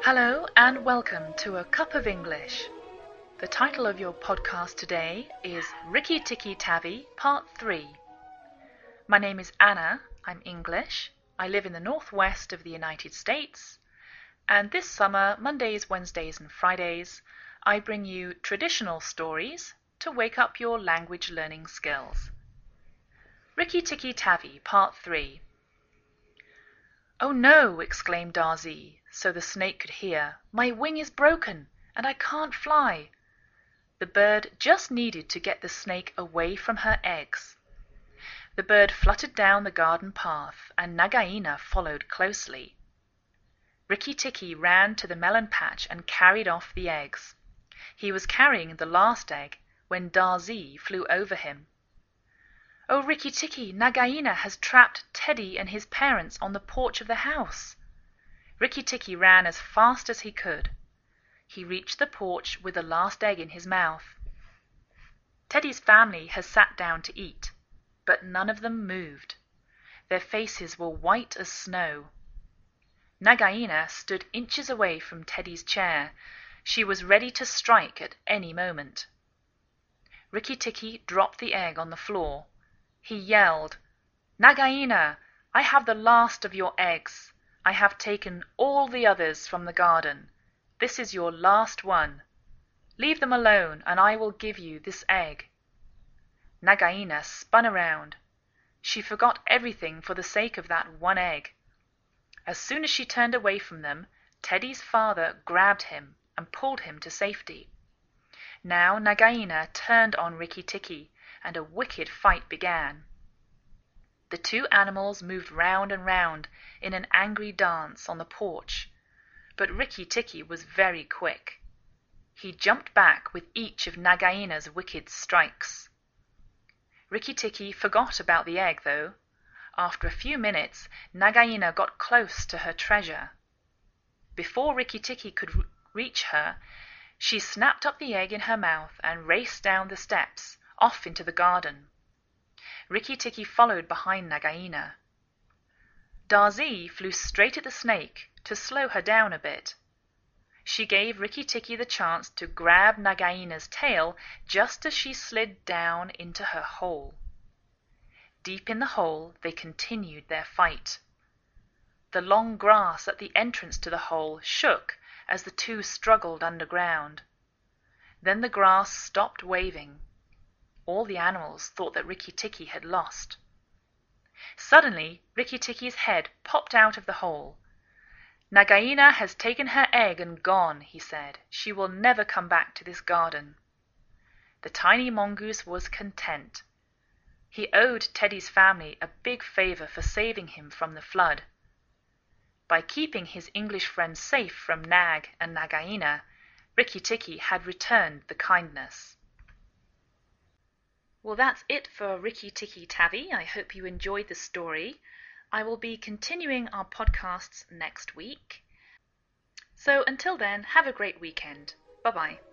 Hello and welcome to A Cup of English. The title of your podcast today is Rikki Tikki Tavi Part 3. My name is Anna, I'm English, I live in the northwest of the United States, and this summer, Mondays, Wednesdays and Fridays, I bring you traditional stories to wake up your language learning skills. Rikki Tikki Tavi Part 3. "Oh no!" exclaimed Darzee, so the snake could hear. "My wing is broken, and I can't fly." The bird just needed to get the snake away from her eggs. The bird fluttered down the garden path, and Nagaina followed closely. Rikki Tikki ran to the melon patch and carried off the eggs. He was carrying the last egg when Darzee flew over him. "Oh, Rikki Tikki, Nagaina has trapped Teddy and his parents on the porch of the house." Rikki Tikki ran as fast as he could. He reached the porch with the last egg in his mouth. Teddy's family had sat down to eat, but none of them moved. Their faces were white as snow. Nagaina stood inches away from Teddy's chair. She was ready to strike at any moment. Rikki Tikki dropped the egg on the floor. He yelled, "Nagaina, I have the last of your eggs. I have taken all the others from the garden. This is your last one. Leave them alone, and I will give you this egg." Nagaina spun around. She forgot everything for the sake of that one egg. As soon as she turned away from them, Teddy's father grabbed him and pulled him to safety. Now Nagaina turned on Rikki Tikki, and a wicked fight began. The two animals moved round and round in an angry dance on the porch, but Rikki Tikki was very quick. He jumped back with each of Nagaina's wicked strikes. Rikki Tikki forgot about the egg, though. After a few minutes, Nagaina got close to her treasure. Before Rikki Tikki could reach her, she snapped up the egg in her mouth and raced down the steps, off into the garden. Rikki Tikki followed behind Nagaina. Darzee flew straight at the snake to slow her down a bit. She gave Rikki Tikki the chance to grab Nagaina's tail just as she slid down into her hole. Deep in the hole they continued their fight. The long grass at the entrance to the hole shook as the two struggled underground. Then the grass stopped waving. All the animals thought that Rikki Tikki had lost. Suddenly, Rikki Tikki's head popped out of the hole. "Nagaina has taken her egg and gone," he said. "She will never come back to this garden." The tiny mongoose was content. He owed Teddy's family a big favor for saving him from the flood. By keeping his English friends safe from Nag and Nagaina, Rikki Tikki had returned the kindness. Well, that's it for Rikki Tikki Tavi. I hope you enjoyed the story. I will be continuing our podcasts next week. So until then, have a great weekend. Bye-bye.